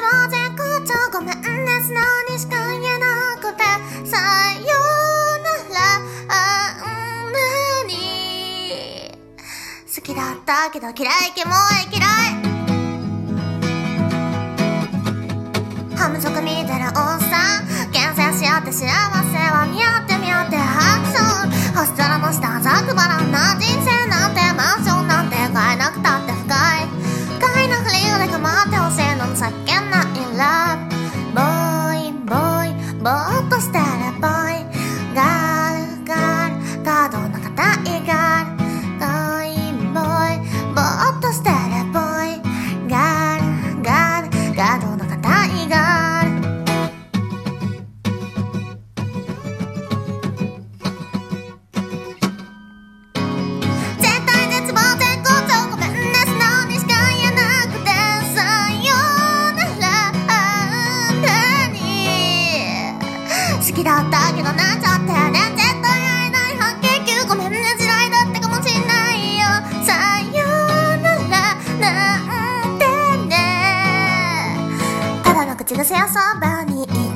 は絶好調ごめんね素直にしか言えなくてさよなら何好きだったけど嫌いキモい嫌いハム族見てるおっさん厳選し合って幸せは見合って見合ってハクション星空の下ざくばらんな人生なんてマンションなんて買えなくたって深い深いなふりで構ってほしいのに叫んない love ボーイボーイぼーっとしてるボーイガールガールガードの硬いガールボーイボーイぼーっとしてるボーイガールガールガードの硬いガール絶対絶望絶好調ごめんね素直にしか言えなくてさよなら何好きだったけどなんちゃってね絶対会えない白血球ごめんね地雷だってかもしんないよさよならなんてねただの口癖遊ばに